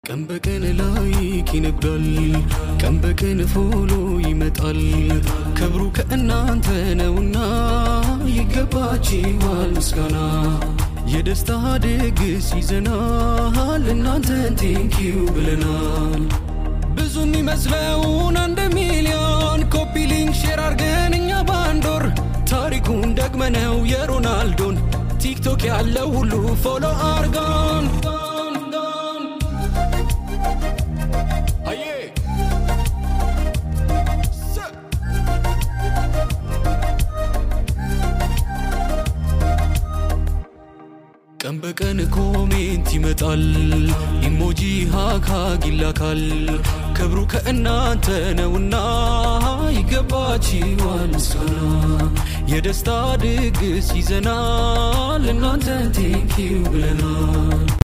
ቀን በቀን ላይክ ይነግዳል ቀን በቀን ፎሎ ይመጣል ክብሩ ከእናንተ ነውና ይገባችኋል ምስጋና የደስታ ድግስ ይዘናል እናንተን ቴንኪው ብለናል ብዙ የሚመስለውን 1 ሚሊዮን ኮፒ ሊንክ ሼር አርገን እኛ ባንዶር ታሪኩን ደግመነው የሮናልዶን ቲክቶክ ያለው ሁሉ ፎሎ አርጋን ቀን በቀን ኮሜንት ይመጣል ኢሞጂ ሃግ ይላካል ክብሩ ከእናንተ ነውና ይገባችኋል ምስጋና የደስታ ድግስ ይዘናል እናንተን ቴንኪው ብለናል